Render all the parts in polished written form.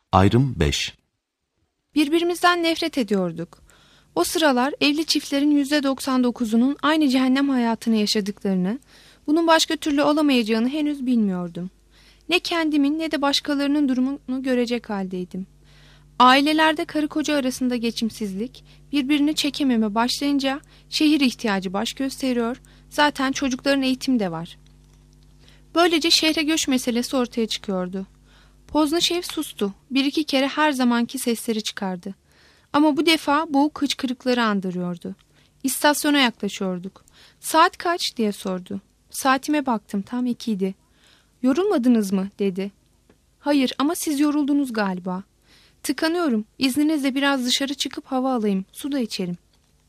Ayrım 5. Birbirimizden nefret ediyorduk. O sıralar evli çiftlerin %99'unun aynı cehennem hayatını yaşadıklarını, bunun başka türlü olamayacağını henüz bilmiyordum. Ne kendimin ne de başkalarının durumunu görecek haldeydim. Ailelerde karı koca arasında geçimsizlik, birbirini çekememe başlayınca şehir ihtiyacı baş gösteriyor, zaten çocukların eğitimi de var. Böylece şehre göç meselesi ortaya çıkıyordu. Poznişev sustu, bir iki kere her zamanki sesleri çıkardı. Ama bu defa boğuk hıçkırıkları andırıyordu. İstasyona yaklaşıyorduk. "Saat kaç?" diye sordu. Saatime baktım, tam 2'ydi. "Yorulmadınız mı?" dedi. "Hayır, ama siz yoruldunuz galiba." "Tıkanıyorum. İzninizle biraz dışarı çıkıp hava alayım, su da içerim."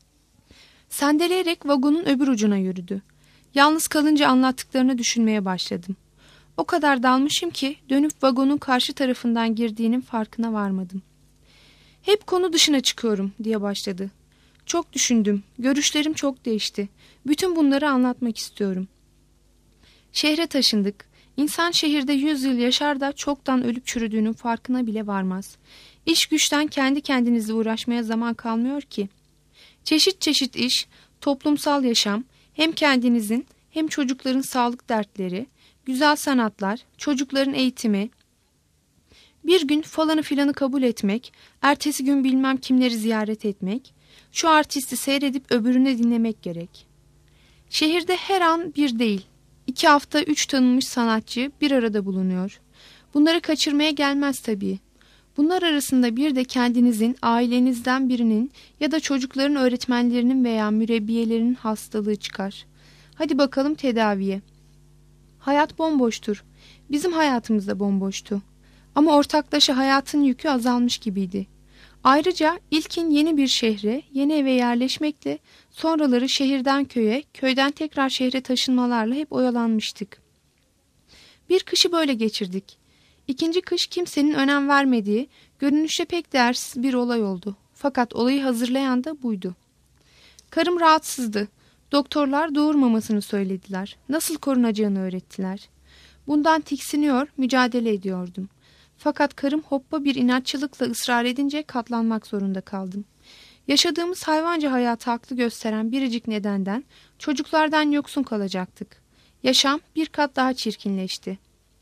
Sendeleyerek vagonun öbür ucuna yürüdü. Yalnız kalınca anlattıklarını düşünmeye başladım. O kadar dalmışım ki dönüp vagonun karşı tarafından girdiğinin farkına varmadım. "Hep konu dışına çıkıyorum," diye başladı. "Çok düşündüm. Görüşlerim çok değişti. Bütün bunları anlatmak istiyorum. Şehre taşındık. İnsan şehirde 100 yıl yaşar da çoktan ölüp çürüdüğünün farkına bile varmaz. İş güçten kendi kendinizle uğraşmaya zaman kalmıyor ki. Çeşit çeşit iş, toplumsal yaşam, hem kendinizin hem çocukların sağlık dertleri, güzel sanatlar, çocukların eğitimi. Bir gün falanı filanı kabul etmek, ertesi gün bilmem kimleri ziyaret etmek, şu artisti seyredip öbürünü dinlemek gerek. Şehirde her an bir değil, 2 hafta 3 tanınmış sanatçı bir arada bulunuyor. Bunları kaçırmaya gelmez tabii. Bunlar arasında bir de kendinizin, ailenizden birinin ya da çocukların öğretmenlerinin veya mürebbiyelerinin hastalığı çıkar. Hadi bakalım tedaviye. Hayat bomboştur. Bizim hayatımız da bomboştu. Ama ortaklaşa hayatın yükü azalmış gibiydi. Ayrıca ilkin yeni bir şehre, yeni eve yerleşmekle, sonraları şehirden köye, köyden tekrar şehre taşınmalarla hep oyalanmıştık. Bir kışı böyle geçirdik. İkinci kış kimsenin önem vermediği, görünüşte pek değersiz bir olay oldu. Fakat olayı hazırlayan da buydu. Karım rahatsızdı. Doktorlar doğurmamasını söylediler. Nasıl korunacağını öğrettiler. Bundan tiksiniyor, mücadele ediyordum. Fakat karım hoppa bir inatçılıkla ısrar edince katlanmak zorunda kaldım. Yaşadığımız hayvanca hayatı haklı gösteren biricik nedenden çocuklardan yoksun kalacaktık. Yaşam bir kat daha çirkinleşti.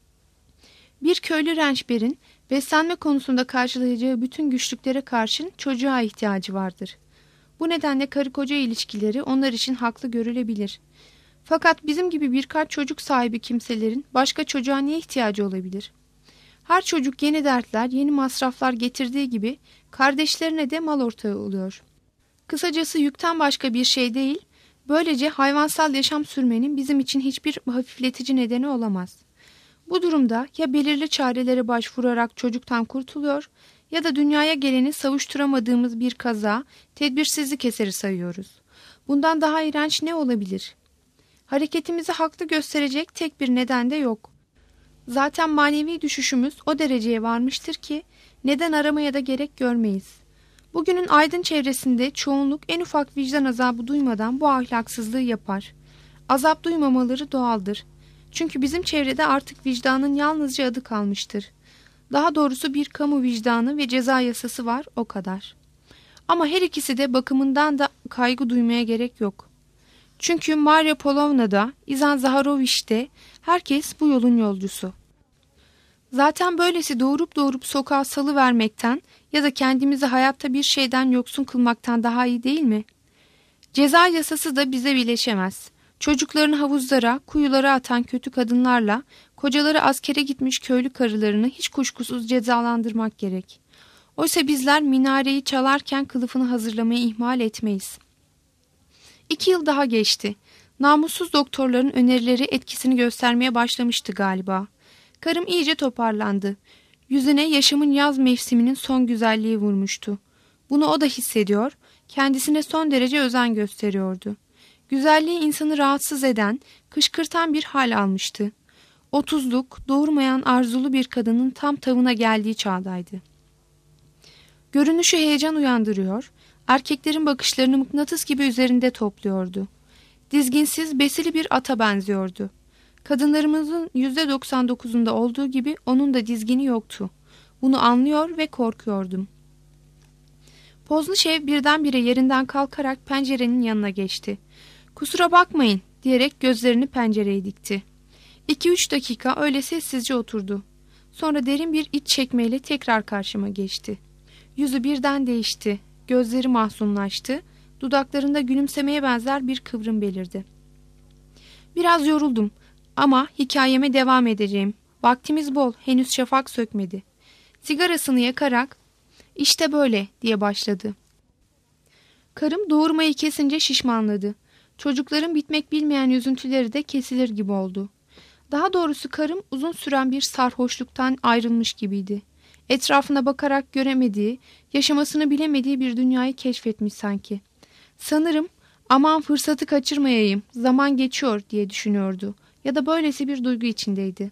Bir köylü rençberin beslenme konusunda karşılayacağı bütün güçlüklere karşın çocuğa ihtiyacı vardır. Bu nedenle karı koca ilişkileri onlar için haklı görülebilir. Fakat bizim gibi birkaç çocuk sahibi kimselerin başka çocuğa niye ihtiyacı olabilir? Her çocuk yeni dertler, yeni masraflar getirdiği gibi kardeşlerine de mal ortağı oluyor. Kısacası yükten başka bir şey değil, böylece hayvansal yaşam sürmenin bizim için hiçbir hafifletici nedeni olamaz. Bu durumda ya belirli çarelere başvurarak çocuktan kurtuluyor ya da dünyaya geleni savuşturamadığımız bir kaza, tedbirsizlik eseri sayıyoruz. Bundan daha iğrenç ne olabilir? Hareketimizi haklı gösterecek tek bir neden de yok. Zaten manevi düşüşümüz o dereceye varmıştır ki neden aramaya da gerek görmeyiz. Bugünün aydın çevresinde çoğunluk en ufak vicdan azabı duymadan bu ahlaksızlığı yapar. Azap duymamaları doğaldır. Çünkü bizim çevrede artık vicdanın yalnızca adı kalmıştır. Daha doğrusu bir kamu vicdanı ve ceza yasası var, o kadar. Ama her ikisi de bakımından da kaygı duymaya gerek yok. Çünkü Marya Polovna'da, İzan Zaharoviç'te herkes bu yolun yolcusu. Zaten böylesi doğurup sokağa salıvermekten ya da kendimizi hayatta bir şeyden yoksun kılmaktan daha iyi değil mi? Ceza yasası da bize bileşemez. Çocuklarını havuzlara, kuyulara atan kötü kadınlarla kocaları askere gitmiş köylü karılarını hiç kuşkusuz cezalandırmak gerek. Oysa bizler minareyi çalarken kılıfını hazırlamayı ihmal etmeyiz. 2 yıl daha geçti. Namussuz doktorların önerileri etkisini göstermeye başlamıştı galiba. Karım iyice toparlandı. Yüzüne yaşamın yaz mevsiminin son güzelliği vurmuştu. Bunu o da hissediyor, kendisine son derece özen gösteriyordu. Güzelliği insanı rahatsız eden, kışkırtan bir hal almıştı. 30'luk, doğurmayan arzulu bir kadının tam tavına geldiği çağdaydı. Görünüşü heyecan uyandırıyor, erkeklerin bakışlarını mıknatıs gibi üzerinde topluyordu. Dizginsiz, besili bir ata benziyordu. Kadınlarımızın %99'unda olduğu gibi onun da dizgini yoktu. Bunu anlıyor ve korkuyordum. Poznişev birdenbire yerinden kalkarak pencerenin yanına geçti. "Kusura bakmayın," diyerek gözlerini pencereye dikti. 2-3 dakika öyle sessizce oturdu. Sonra derin bir iç çekmeyle tekrar karşıma geçti. Yüzü birden değişti. Gözleri mahzunlaştı. Dudaklarında gülümsemeye benzer bir kıvrım belirdi. "Biraz yoruldum ama hikayeme devam edeceğim. Vaktimiz bol, henüz şafak sökmedi." Sigarasını yakarak "İşte böyle," diye başladı. Karım doğurmayı kesince şişmanladı. Çocukların bitmek bilmeyen üzüntüleri de kesilir gibi oldu. Daha doğrusu karım uzun süren bir sarhoşluktan ayrılmış gibiydi. Etrafına bakarak göremediği, yaşamasını bilemediği bir dünyayı keşfetmiş sanki. Sanırım "Aman fırsatı kaçırmayayım, zaman geçiyor," diye düşünüyordu ya da böylesi bir duygu içindeydi.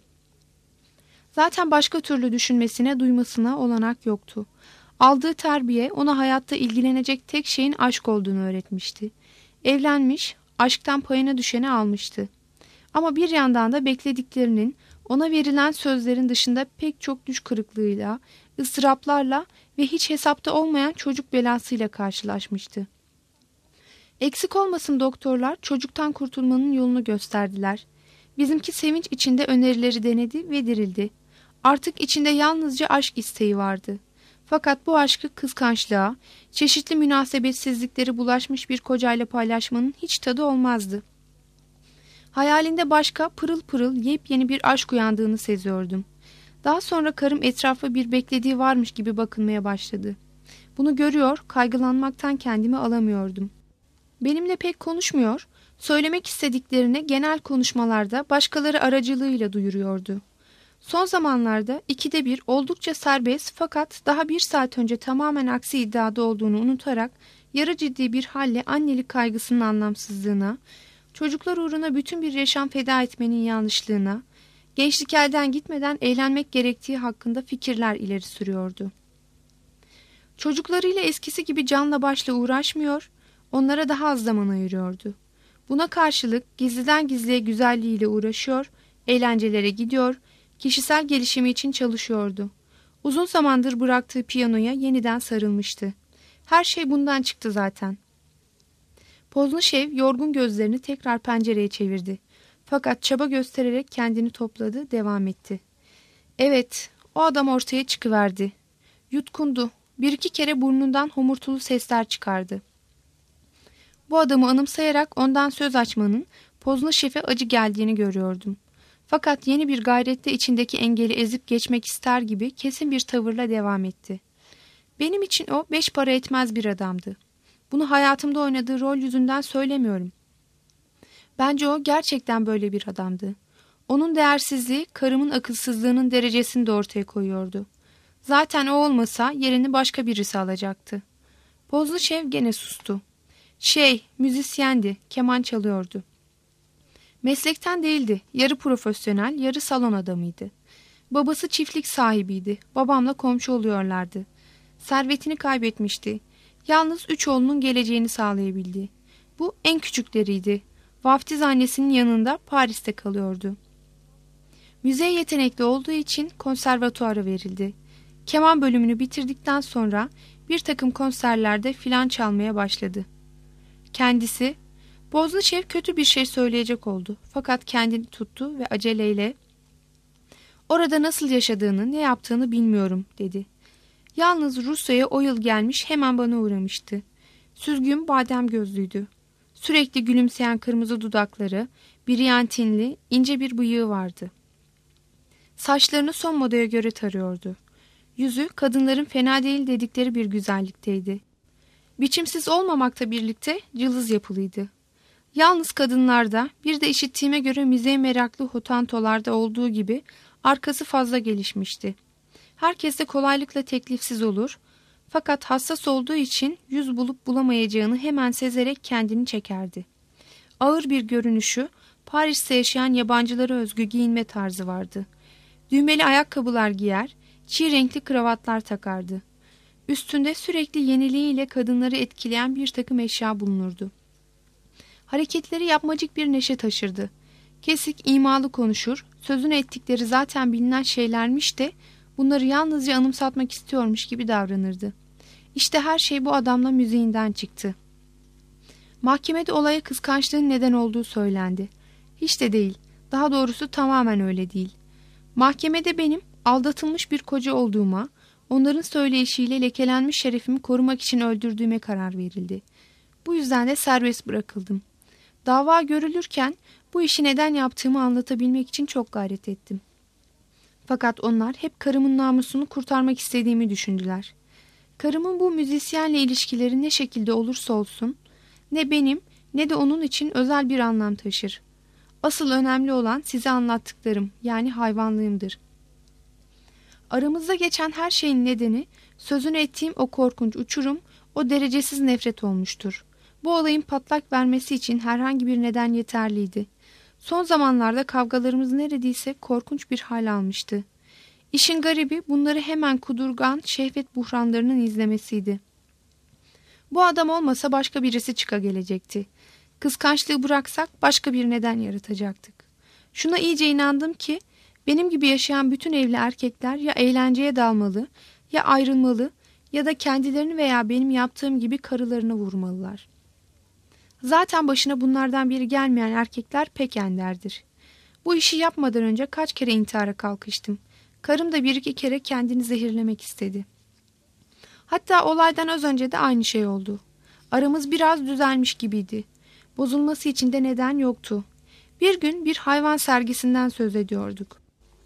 Zaten başka türlü düşünmesine, duymasına olanak yoktu. Aldığı terbiye ona hayatta ilgilenecek tek şeyin aşk olduğunu öğretmişti. Evlenmiş, aşktan payına düşeni almıştı. Ama bir yandan da beklediklerinin, ona verilen sözlerin dışında pek çok düş kırıklığıyla, ıstıraplarla ve hiç hesapta olmayan çocuk belasıyla karşılaşmıştı. Eksik olmasın doktorlar çocuktan kurtulmanın yolunu gösterdiler. Bizimki sevinç içinde önerileri denedi ve dirildi. Artık içinde yalnızca aşk isteği vardı. Fakat bu aşkı kıskançlığa, çeşitli münasebetsizlikleri bulaşmış bir kocayla paylaşmanın hiç tadı olmazdı. Hayalinde başka pırıl pırıl yepyeni bir aşk uyandığını seziyordum. Daha sonra karım etrafa bir beklediği varmış gibi bakınmaya başladı. Bunu görüyor, kaygılanmaktan kendimi alamıyordum. Benimle pek konuşmuyor, söylemek istediklerini genel konuşmalarda başkaları aracılığıyla duyuruyordu. Son zamanlarda 2'de bir oldukça serbest fakat daha 1 saat önce tamamen aksi iddiada olduğunu unutarak yarı ciddi bir halle annelik kaygısının anlamsızlığına, çocuklar uğruna bütün bir yaşam feda etmenin yanlışlığına, gençlik elden gitmeden eğlenmek gerektiği hakkında fikirler ileri sürüyordu. Çocuklarıyla eskisi gibi canla başla uğraşmıyor, onlara daha az zaman ayırıyordu. Buna karşılık gizliden gizliye güzelliğiyle uğraşıyor, eğlencelere gidiyor, kişisel gelişimi için çalışıyordu. Uzun zamandır bıraktığı piyanoya yeniden sarılmıştı. Her şey bundan çıktı zaten. Poznişev yorgun gözlerini tekrar pencereye çevirdi. Fakat çaba göstererek kendini topladı, devam etti. Evet, o adam ortaya çıkıverdi. Yutkundu. 1-2 kere burnundan homurtulu sesler çıkardı. Bu adamı anımsayarak ondan söz açmanın Poznişev'e acı geldiğini görüyordum. Fakat yeni bir gayrette içindeki engeli ezip geçmek ister gibi kesin bir tavırla devam etti. Benim için o 5 para etmez bir adamdı. Bunu hayatımda oynadığı rol yüzünden söylemiyorum. Bence o gerçekten böyle bir adamdı. Onun değersizliği karımın akılsızlığının derecesini de ortaya koyuyordu. Zaten o olmasa yerini başka birisi alacaktı. Poznişev gene sustu. Müzisyendi, keman çalıyordu. Meslekten değildi, yarı profesyonel, yarı salon adamıydı. Babası çiftlik sahibiydi, babamla komşu oluyorlardı. Servetini kaybetmişti. Yalnız 3 oğlunun geleceğini sağlayabildi. Bu en küçükleriydi. Vaftiz annesinin yanında Paris'te kalıyordu. Müziğe yetenekli olduğu için konservatuara verildi. Keman bölümünü bitirdikten sonra bir takım konserlerde filan çalmaya başladı. Kendisi, Poznişev kötü bir şey söyleyecek oldu. Fakat kendini tuttu ve aceleyle "Orada nasıl yaşadığını, ne yaptığını bilmiyorum," dedi. Yalnız Rusya'ya o yıl gelmiş, hemen bana uğramıştı. Süzgün badem gözlüydü. Sürekli gülümseyen kırmızı dudakları, briyantinli, ince bir bıyığı vardı. Saçlarını son modaya göre tarıyordu. Yüzü kadınların fena değil dedikleri bir güzellikteydi. Biçimsiz olmamakla birlikte cılız yapılıydı. Yalnız kadınlarda, bir de işittiğime göre müziğe meraklı hotantolarda olduğu gibi arkası fazla gelişmişti. Herkes de kolaylıkla teklifsiz olur, fakat hassas olduğu için yüz bulup bulamayacağını hemen sezerek kendini çekerdi. Ağır bir görünüşü, Paris'te yaşayan yabancılara özgü giyinme tarzı vardı. Düğmeli ayakkabılar giyer, çiğ renkli kravatlar takardı. Üstünde sürekli yeniliğiyle kadınları etkileyen bir takım eşya bulunurdu. Hareketleri yapmacık bir neşe taşırdı. Kesik, imalı konuşur, sözünü ettikleri zaten bilinen şeylermiş de Bunları yalnızca anımsatmak istiyormuş gibi davranırdı. İşte her şey bu adamla müziğinden çıktı. Mahkemede olaya kıskançlığın neden olduğu söylendi. Hiç de değil. Daha doğrusu tamamen öyle değil. Mahkemede benim aldatılmış bir koca olduğuma, onların söyleyişiyle lekelenmiş şerefimi korumak için öldürdüğüme karar verildi. Bu yüzden de serbest bırakıldım. Dava görülürken bu işi neden yaptığımı anlatabilmek için çok gayret ettim. Fakat onlar hep karımın namusunu kurtarmak istediğimi düşündüler. Karımın bu müzisyenle ilişkileri ne şekilde olursa olsun, ne benim ne de onun için özel bir anlam taşır. Asıl önemli olan size anlattıklarım, yani hayvanlığımdır. Aramızda geçen her şeyin nedeni, sözünü ettiğim o korkunç uçurum, o derecesiz nefret olmuştur. Bu olayın patlak vermesi için herhangi bir neden yeterliydi. Son zamanlarda kavgalarımız neredeyse korkunç bir hal almıştı. İşin garibi bunları hemen kudurgan şehvet buhranlarının izlemesiydi. Bu adam olmasa başka birisi gelecekti. Kıskançlığı bıraksak başka bir neden yaratacaktık. Şuna iyice inandım ki benim gibi yaşayan bütün evli erkekler ya eğlenceye dalmalı, ya ayrılmalı ya da kendilerini veya benim yaptığım gibi karılarını vurmalılar. Zaten başına bunlardan biri gelmeyen erkekler pek enderdir. Bu işi yapmadan önce kaç kere intihara kalkıştım. Karım da bir iki kere kendini zehirlemek istedi. Hatta olaydan az önce de aynı şey oldu. Aramız biraz düzelmiş gibiydi. Bozulması için de neden yoktu. Bir gün bir hayvan sergisinden söz ediyorduk.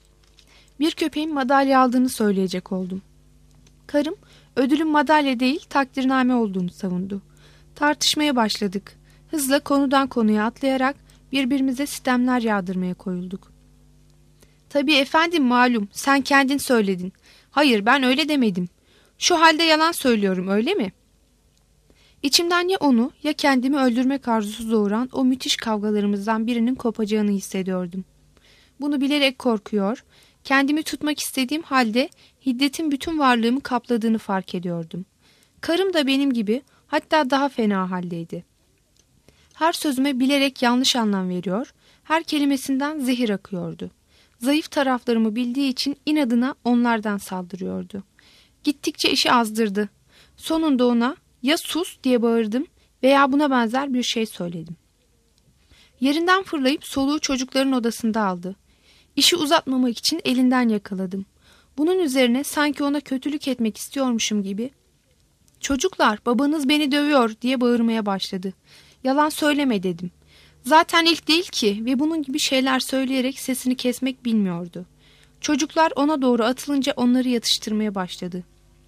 Bir köpeğin madalya aldığını söyleyecek oldum. Karım ödülün madalya değil takdirname olduğunu savundu. Tartışmaya başladık. Hızla konudan konuya atlayarak birbirimize sitemler yağdırmaya koyulduk. Tabii efendim, malum, sen kendin söyledin. Hayır, ben öyle demedim. Şu halde yalan söylüyorum, öyle mi? İçimden ya onu ya kendimi öldürmek arzusu doğuran o müthiş kavgalarımızdan birinin kopacağını hissediyordum. Bunu bilerek korkuyor, kendimi tutmak istediğim halde hiddetin bütün varlığımı kapladığını fark ediyordum. Karım da benim gibi, hatta daha fena haldeydi. Her sözüme bilerek yanlış anlam veriyor, her kelimesinden zehir akıyordu. Zayıf taraflarımı bildiği için inadına onlardan saldırıyordu. Gittikçe işi azdırdı. Sonunda ona ya sus diye bağırdım veya buna benzer bir şey söyledim. Yerinden fırlayıp soluğu çocukların odasında aldı. İşi uzatmamak için elinden yakaladım. Bunun üzerine sanki ona kötülük etmek istiyormuşum gibi "Çocuklar, babanız beni dövüyor" diye bağırmaya başladı. Yalan söyleme dedim. Zaten ilk değil ki ve bunun gibi şeyler söyleyerek sesini kesmek bilmiyordu. Çocuklar ona doğru atılınca onları yatıştırmaya başladı.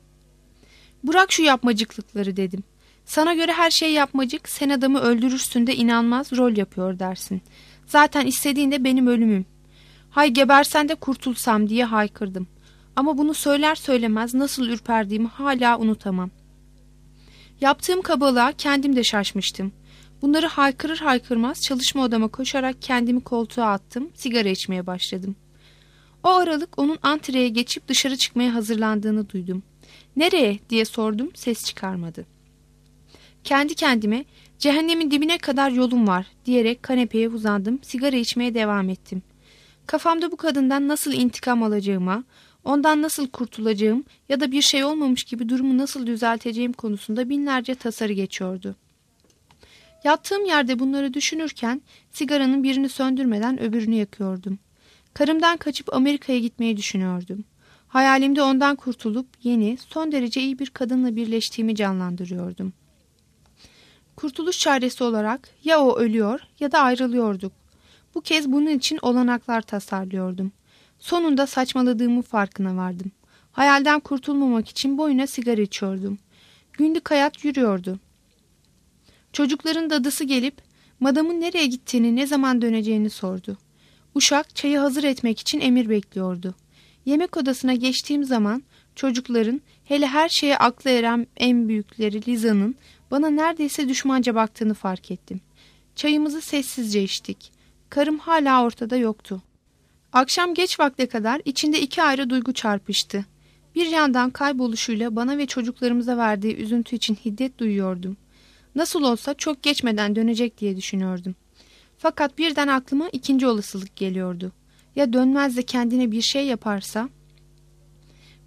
"Bırak şu yapmacıklıkları" dedim. "Sana göre her şey yapmacık, sen adamı öldürürsün de inanmaz, rol yapıyor dersin. Zaten istediğin de benim ölümüm. Hay gebersen de kurtulsam" diye haykırdım. Ama bunu söyler söylemez nasıl ürperdiğimi hala unutamam. Yaptığım kabalığa kendim de şaşmıştım. Bunları haykırır haykırmaz çalışma odama koşarak kendimi koltuğa attım, sigara içmeye başladım. O aralık onun antreye geçip dışarı çıkmaya hazırlandığını duydum. "Nereye?" diye sordum, ses çıkarmadı. Kendi kendime "Cehennemin dibine kadar yolum var" diyerek kanepeye uzandım, sigara içmeye devam ettim. Kafamda bu kadından nasıl intikam alacağıma, ondan nasıl kurtulacağım ya da bir şey olmamış gibi durumu nasıl düzelteceğim konusunda binlerce tasarı geçiyordu. Yattığım yerde bunları düşünürken sigaranın birini söndürmeden öbürünü yakıyordum. Karımdan kaçıp Amerika'ya gitmeyi düşünüyordum. Hayalimde ondan kurtulup yeni, son derece iyi bir kadınla birleştiğimi canlandırıyordum. Kurtuluş çaresi olarak ya o ölüyor ya da ayrılıyorduk. Bu kez bunun için olanaklar tasarlıyordum. Sonunda saçmaladığımın farkına vardım. Hayalden kurtulmamak için boyuna sigara içiyordum. Günlük hayat yürüyordu. Çocukların dadısı gelip madamın nereye gittiğini, ne zaman döneceğini sordu. Uşak çayı hazır etmek için emir bekliyordu. Yemek odasına geçtiğim zaman çocukların, hele her şeye aklı eren en büyükleri Liza'nın bana neredeyse düşmanca baktığını fark ettim. Çayımızı sessizce içtik. Karım hala ortada yoktu. Akşam geç vakte kadar içinde iki ayrı duygu çarpıştı. Bir yandan kayboluşuyla bana ve çocuklarımıza verdiği üzüntü için hiddet duyuyordum. Nasıl olsa çok geçmeden dönecek diye düşünüyordum. Fakat birden aklıma ikinci olasılık geliyordu. Ya dönmez de kendine bir şey yaparsa?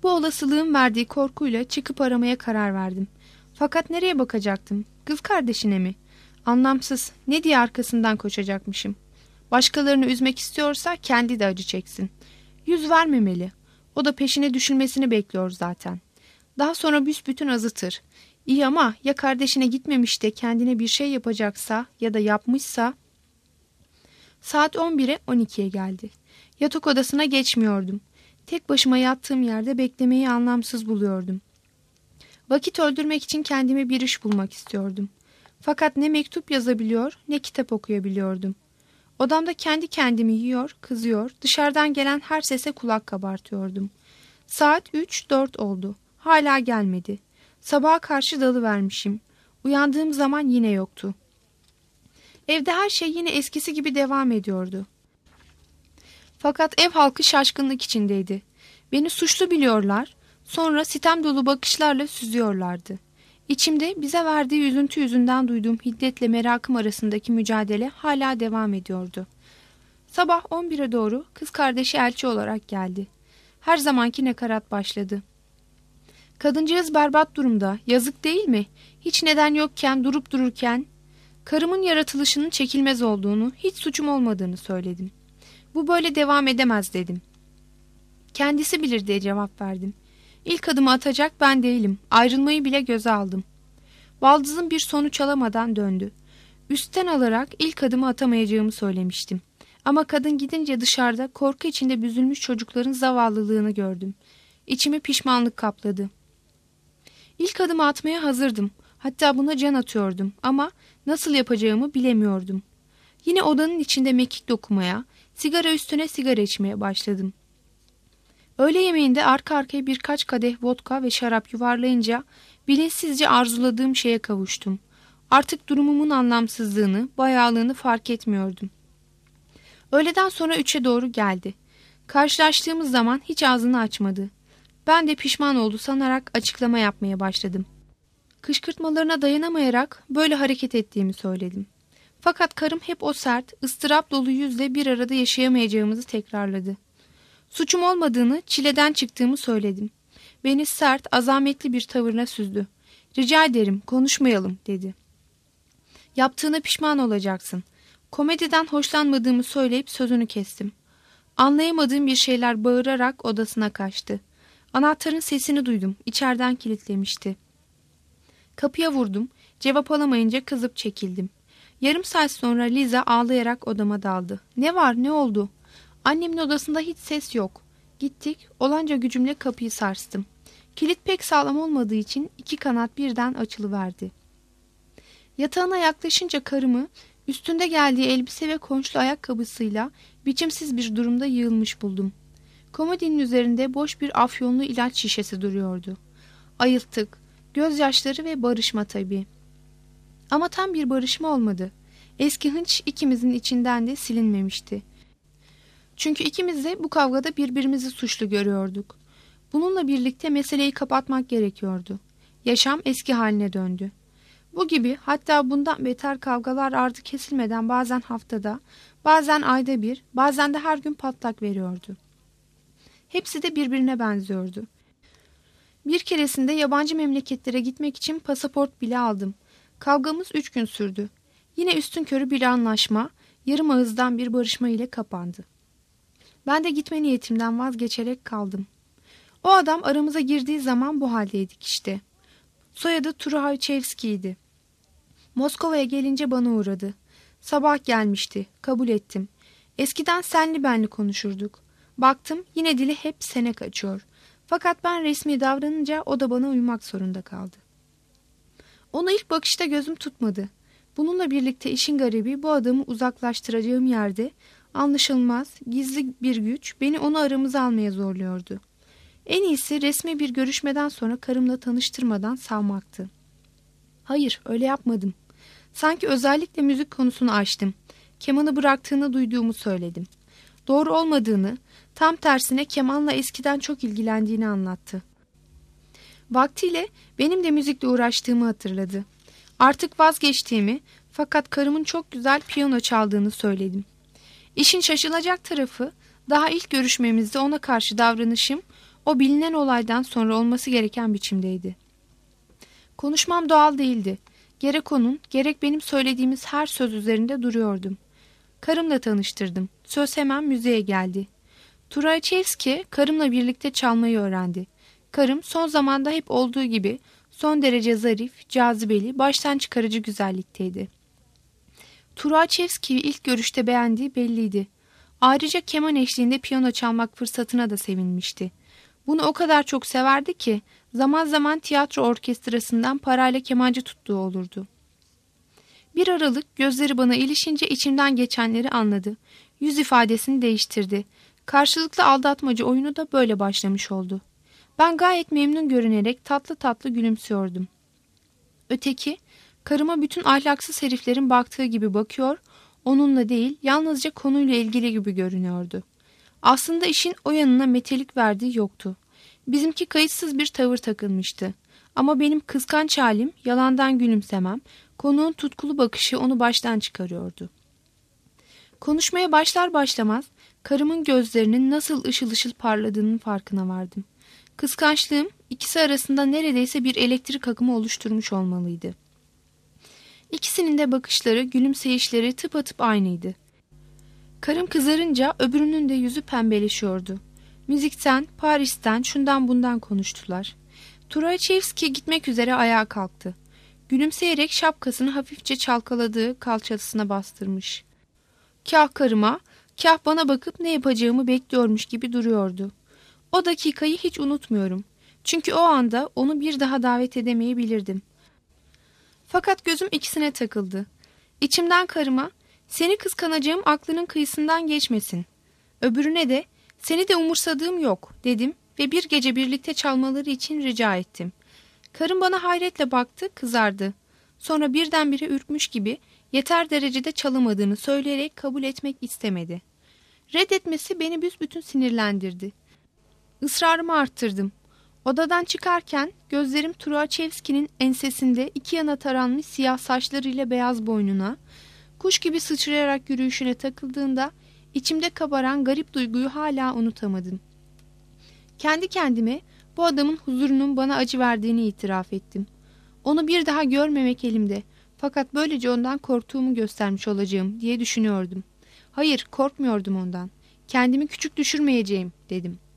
Bu olasılığın verdiği korkuyla çıkıp aramaya karar verdim. Fakat nereye bakacaktım? Kız kardeşine mi? Anlamsız. Ne diye arkasından koşacakmışım? Başkalarını üzmek istiyorsa kendi de acı çeksin. Yüz vermemeli. O da peşine düşülmesini bekliyor zaten. Daha sonra büsbütün azıtır. İyi ama ya kardeşine gitmemiş de kendine bir şey yapacaksa ya da yapmışsa... Saat 11'e 12'ye geldi. Yatak odasına geçmiyordum. Tek başıma yattığım yerde beklemeyi anlamsız buluyordum. Vakit öldürmek için kendime bir iş bulmak istiyordum. Fakat ne mektup yazabiliyor ne kitap okuyabiliyordum. Odamda kendi kendimi yiyor, kızıyor, dışarıdan gelen her sese kulak kabartıyordum. Saat 3-4 oldu. Hala gelmedi. Sabaha karşı dalıvermişim. Uyandığım zaman yine yoktu. Evde her şey yine eskisi gibi devam ediyordu. Fakat ev halkı şaşkınlık içindeydi. Beni suçlu biliyorlar, sonra sitem dolu bakışlarla süzüyorlardı. İçimde bize verdiği üzüntü yüzünden duyduğum hiddetle merakım arasındaki mücadele hala devam ediyordu. Sabah 11'e doğru kız kardeşi elçi olarak geldi. Her zamanki nakarat başladı. Kadıncağız berbat durumda, yazık değil mi? Hiç neden yokken, durup dururken... Karımın yaratılışının çekilmez olduğunu, hiç suçum olmadığını söyledim. Bu böyle devam edemez dedim. Kendisi bilir diye cevap verdim. İlk adımı atacak ben değilim. Ayrılmayı bile göze aldım. Baldızım bir sonuç alamadan döndü. Üstten alarak ilk adımı atamayacağımı söylemiştim. Ama kadın gidince dışarıda korku içinde büzülmüş çocukların zavallılığını gördüm. İçimi pişmanlık kapladı. İlk adımı atmaya hazırdım. Hatta buna can atıyordum ama nasıl yapacağımı bilemiyordum. Yine odanın içinde mekik dokumaya, sigara üstüne sigara içmeye başladım. Öğle yemeğinde arka arkaya birkaç kadeh vodka ve şarap yuvarlayınca bilinçsizce arzuladığım şeye kavuştum. Artık durumumun anlamsızlığını, bayağılığını fark etmiyordum. Öğleden sonra 3'e doğru geldi. Karşılaştığımız zaman hiç ağzını açmadı. Ben de pişman oldu sanarak açıklama yapmaya başladım. Kışkırtmalarına dayanamayarak böyle hareket ettiğimi söyledim. Fakat karım hep o sert, ıstırap dolu yüzle bir arada yaşayamayacağımızı tekrarladı. Suçum olmadığını, çileden çıktığımı söyledim. Beni sert, azametli bir tavırla süzdü. "Rica ederim, konuşmayalım," dedi. "Yaptığına pişman olacaksın." Komediden hoşlanmadığımı söyleyip sözünü kestim. Anlayamadığım bir şeyler bağırarak odasına kaçtı. Anahtarın sesini duydum. İçeriden kilitlemişti. Kapıya vurdum. Cevap alamayınca kızıp çekildim. Yarım saat sonra Liza ağlayarak odama daldı. "Ne var, ne oldu?" Annemin odasında hiç ses yok. Gittik. Olanca gücümle kapıyı sarstım. Kilit pek sağlam olmadığı için 2 kanat birden açılıverdi. Yatağına yaklaşınca karımı üstünde geldiği elbise ve konçlu ayakkabısıyla biçimsiz bir durumda yığılmış buldum. Komodinin üzerinde boş bir afyonlu ilaç şişesi duruyordu. Ayılttık. Gözyaşları ve barışma tabii. Ama tam bir barışma olmadı. Eski hınç ikimizin içinden de silinmemişti. Çünkü ikimiz de bu kavgada birbirimizi suçlu görüyorduk. Bununla birlikte meseleyi kapatmak gerekiyordu. Yaşam eski haline döndü. Bu gibi hatta bundan beter kavgalar ardı kesilmeden bazen haftada, bazen ayda bir, bazen de her gün patlak veriyordu. Hepsi de birbirine benziyordu. Bir keresinde yabancı memleketlere gitmek için pasaport bile aldım. Kavgamız 3 gün sürdü. Yine üstünkörü bir anlaşma, yarım ağızdan bir barışma ile kapandı. Ben de gitme niyetimden vazgeçerek kaldım. O adam aramıza girdiği zaman bu haldeydik işte. Soyadı Turuhayçevski'ydi. Moskova'ya gelince bana uğradı. Sabah gelmişti, kabul ettim. Eskiden senli benli konuşurduk. Baktım yine dili hep sene kaçıyor. Fakat ben resmi davranınca o da bana uymak zorunda kaldı. Onu ilk bakışta gözüm tutmadı. Bununla birlikte işin garibi bu adamı uzaklaştıracağım yerde anlaşılmaz, gizli bir güç beni onu aramıza almaya zorluyordu. En iyisi resmi bir görüşmeden sonra karımla tanıştırmadan savmaktı. Hayır, öyle yapmadım. Sanki özellikle müzik konusunu açtım. Kemanı bıraktığını duyduğumu söyledim. Doğru olmadığını, tam tersine kemanla eskiden çok ilgilendiğini anlattı. Vaktiyle benim de müzikle uğraştığımı hatırladı. Artık vazgeçtiğimi fakat karımın çok güzel piyano çaldığını söyledim. İşin şaşılacak tarafı daha ilk görüşmemizde ona karşı davranışım O bilinen olaydan sonra olması gereken biçimdeydi. Konuşmam doğal değildi. Gerek onun, gerek benim söylediğimiz her söz üzerinde duruyordum. Karımla tanıştırdım. Söz hemen müziğe geldi. Turaychevski karımla birlikte çalmayı öğrendi. Karım son zamanda hep olduğu gibi son derece zarif, cazibeli, baştan çıkarıcı güzellikteydi. Turaychevski'yi ilk görüşte beğendiği belliydi. Ayrıca keman eşliğinde piyano çalmak fırsatına da sevinmişti. Bunu o kadar çok severdi ki zaman zaman tiyatro orkestrasından parayla kemancı tuttuğu olurdu. Bir aralık gözleri bana ilişince içimden geçenleri anladı. Yüz ifadesini değiştirdi. Karşılıklı aldatmacı oyunu da böyle başlamış oldu. Ben gayet memnun görünerek tatlı tatlı gülümsüyordum. Öteki, karıma bütün ahlaksız heriflerin baktığı gibi bakıyor, onunla değil yalnızca konuyla ilgili gibi görünüyordu. Aslında işin o yanına metelik verdiği yoktu. Bizimki kayıtsız bir tavır takılmıştı. Ama benim kıskanç halim, yalandan gülümsemem, konuğun tutkulu bakışı onu baştan çıkarıyordu. Konuşmaya başlar başlamaz karımın gözlerinin nasıl ışıl ışıl parladığının farkına vardım. Kıskançlığım ikisi arasında neredeyse bir elektrik akımı oluşturmuş olmalıydı. İkisinin de bakışları, gülümseyişleri tıpatıp aynıydı. Karım kızarınca öbürünün de yüzü pembeleşiyordu. Müzikten, Paris'ten, şundan bundan konuştular. Turaychevski gitmek üzere ayağa kalktı. Gülümseyerek şapkasını hafifçe çalkaladığı kalçasına bastırmış. Kah karıma, kah bana bakıp ne yapacağımı bekliyormuş gibi duruyordu. O dakikayı hiç unutmuyorum. Çünkü o anda onu bir daha davet edemeyebilirdim. Fakat gözüm ikisine takıldı. İçimden karıma, seni kıskanacağım aklının kıyısından geçmesin. Öbürüne de, seni de umursadığım yok dedim ve bir gece birlikte çalmaları için rica ettim. Karım bana hayretle baktı, kızardı. Sonra birdenbire ürkmüş gibi yeter derecede çalamadığını söyleyerek kabul etmek istemedi. Reddetmesi beni büsbütün sinirlendirdi. Israrımı arttırdım. Odadan çıkarken gözlerim Turaychevski'nin ensesinde iki yana taranmış siyah saçlarıyla beyaz boynuna, kuş gibi sıçrayarak yürüyüşüne takıldığında içimde kabaran garip duyguyu hala unutamadım. Kendi kendime bu adamın huzurunun bana acı verdiğini itiraf ettim. Onu bir daha görmemek elimde. Fakat böylece ondan korktuğumu göstermiş olacağım diye düşünüyordum. Hayır, korkmuyordum ondan. Kendimi küçük düşürmeyeceğim dedim.